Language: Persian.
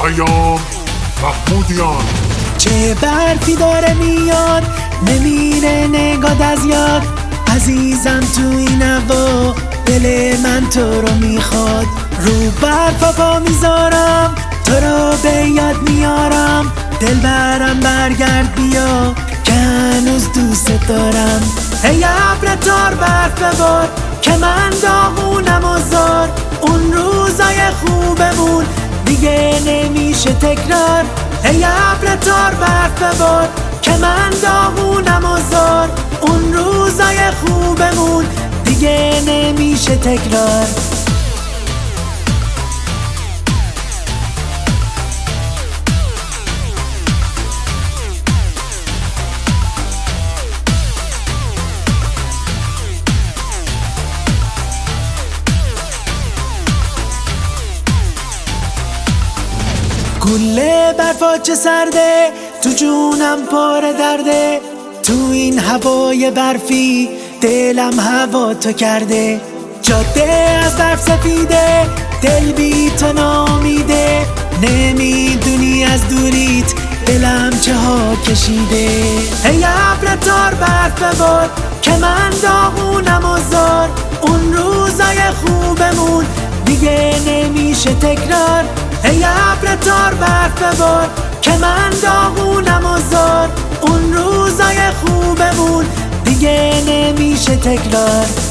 پیام محمودیان. چه برفی داره میاد نمیره نگاد از یاد، عزیزم تو این هوا دل من تو رو میخواد. رو برفا پا میذارم تو رو به یاد میارم، دل برم برگرد بیا که هنوز دوست دارم. ای ابر تار برف ببار که من داغونم و زار، اون روزای خوبمون دیگه نمیشه تکرار. ای ابر تار برف ببار که من داغونم و زار، اون روزای خوبمون دیگه نمیشه تکرار. گله برفا چه سرده تو جونم پر درده، تو این هوای برفی دلم هوا تو کرده. جاده از برف سفیده دل بی تو نامیده، نمیدونی از دوریت دلم چه ها کشیده. ای ابر تار برف ببار که من داغونم و زار، اون روزای خوبمون دیگه نمیشه تکرار. ای ابر تار برف ببار که من داغونم و زار، اون روزای خوبمون دیگه نمیشه تکرار.